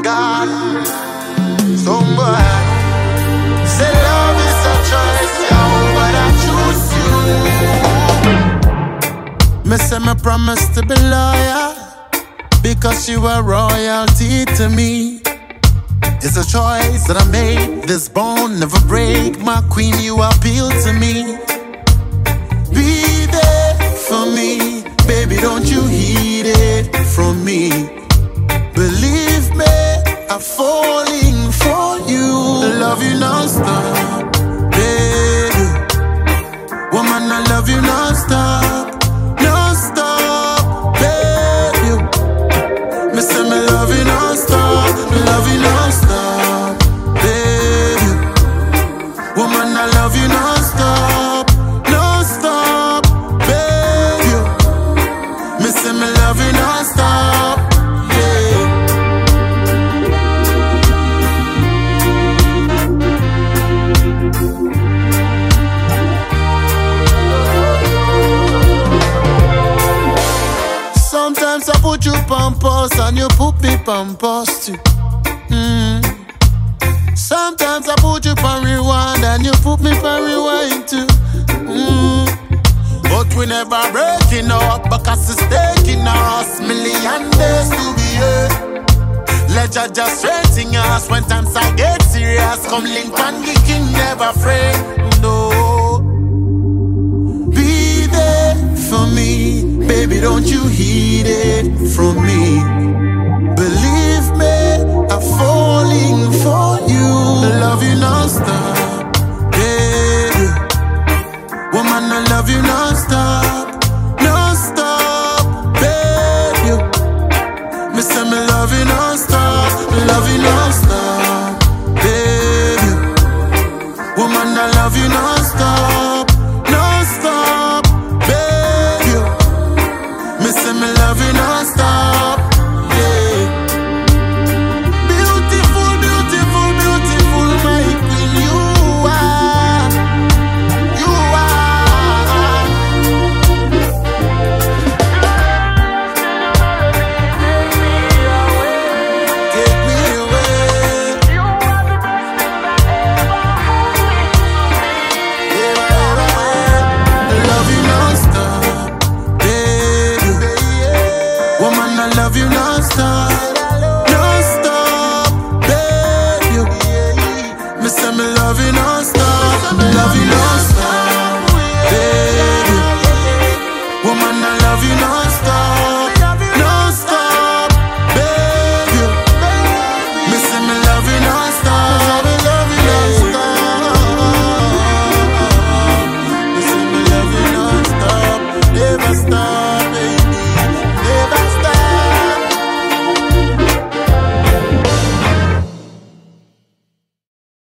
thank God. Somebody say love is a choice, yo, but I choose you. Me say me promise to be loyal, because you are royalty to me. It's a choice that I made. This bone never break. My queen, you appeal to me. Be there for me, baby, don't you heed it from me. Believe me, I'm falling for you. Love you non-stop, baby. Woman, I love you non-stop, non-stop, baby. Me say me love you non-stop, love you non-stop, baby. Woman, I love you non-stop, non-stop, baby. Me say me love you non-stop, yeah. Sometimes I put you pampas and you put me pampas too. Sometimes I put you pan rewind and you put me pan rewind too. But we never breaking up because it's taking us million days to be here. Let you just straighten us when times I get serious. Come link and the king never afraid. No, be there for me, baby, don't you heed it from me. Believe me, I'm falling for you. Love you non-stop.